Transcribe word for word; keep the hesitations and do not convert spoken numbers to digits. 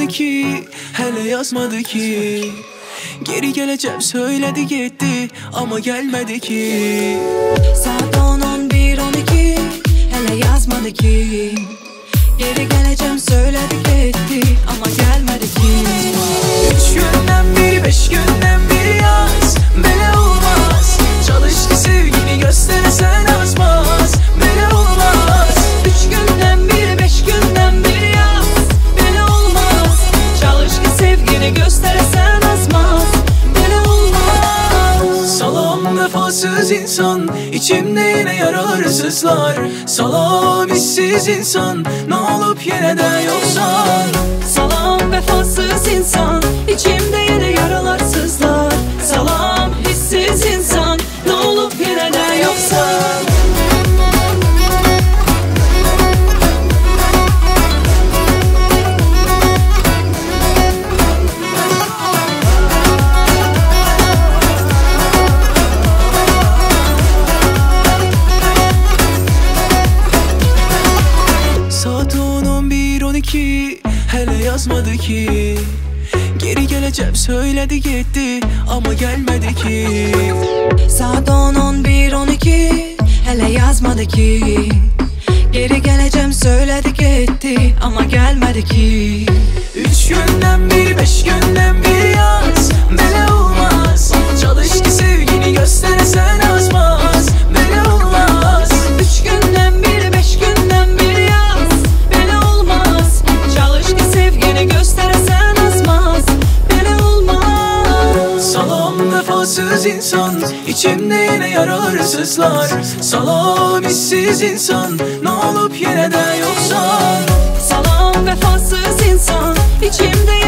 on iki hele yazmadı ki. Geri geleceğim söyledi gitti ama gelmedi ki. Saat on, on bir, on iki hele yazmadı ki. Geri geleceğim söyledi gitti ama gelmedi ki. Üç günden biri, beş günden biri yaz. Böyle olmaz. Çalış ki sevgini göstersen azmaz. Böyle olmaz. Üç günden biri, beş günden biri yaz. Böyle olmaz. Çalış ki sevgini göstersen azmaz. Böyle olmaz. Salam vefasız insan, içimde yine yaralar sızlar. Salam hissiz insan, ne olup yine de yoksan. Salam vefasız insan, içimde yine yaralar sızlar. Salam hissiz insan, ne olup yine de yoksan. Saat on, on bir, on iki hele yazmadı ki. Geri geleceğim söyledi gitti ama gelmedi ki. Saat on, on bir, on iki hele yazmadı ki. Geri geleceğim söyledi gitti ama gelmedi ki. Üç günden biri, beş günden biri yaz. Böyle olmaz. Çalış ki sevgini göstersen azmaz. Böyle olmaz. Üç günden biri, beş günden biri yaz. Böyle olmaz. Çalış ki sevgini göstersen azmaz. Böyle olmaz. Salam vefasız insan, içimde yine yaralar sızlar. Salam hissiz insan, ne olup yine de yoksan. Salam vefasız insan, içimde